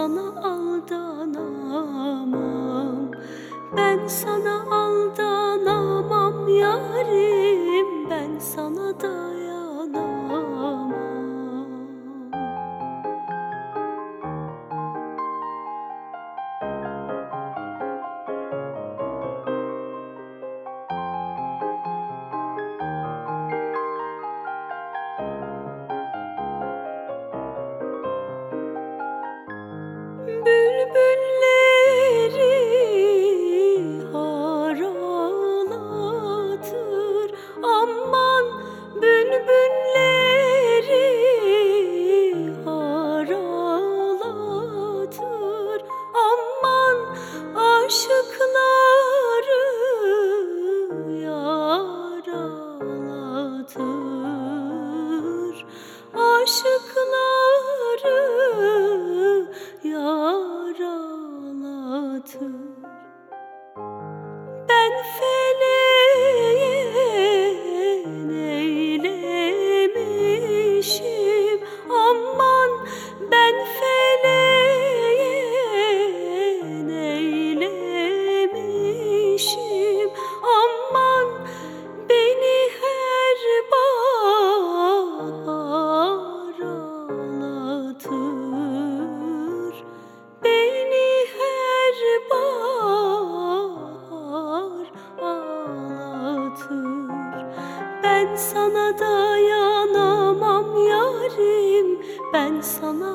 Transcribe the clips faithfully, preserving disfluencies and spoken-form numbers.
sana aldanamam. Ben sana aldanamam yarim, ben sana dayanamam. Bülbülleri haralatır, aman bülbülleri haralatır, aman aşıkları yaralatır, aşıkları yaralatır. Ben feleğin eylemişim, aman ben feleğin eylemişim, aman beni her bahar ağlatır, beni her bahar ağlatır. Ben sana dayanamam yarim, ben sana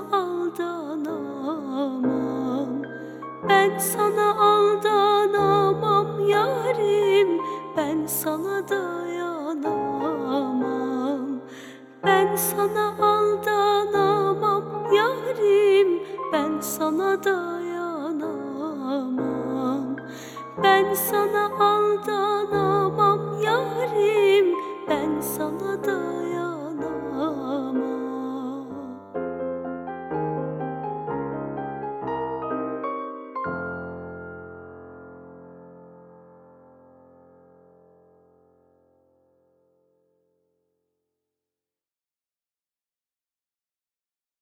aldanamam. Ben sana aldanamam yarim, ben sana dayanamam. Ben sana aldanamam yarim, ben sana dayanamam. Ben sana aldanamam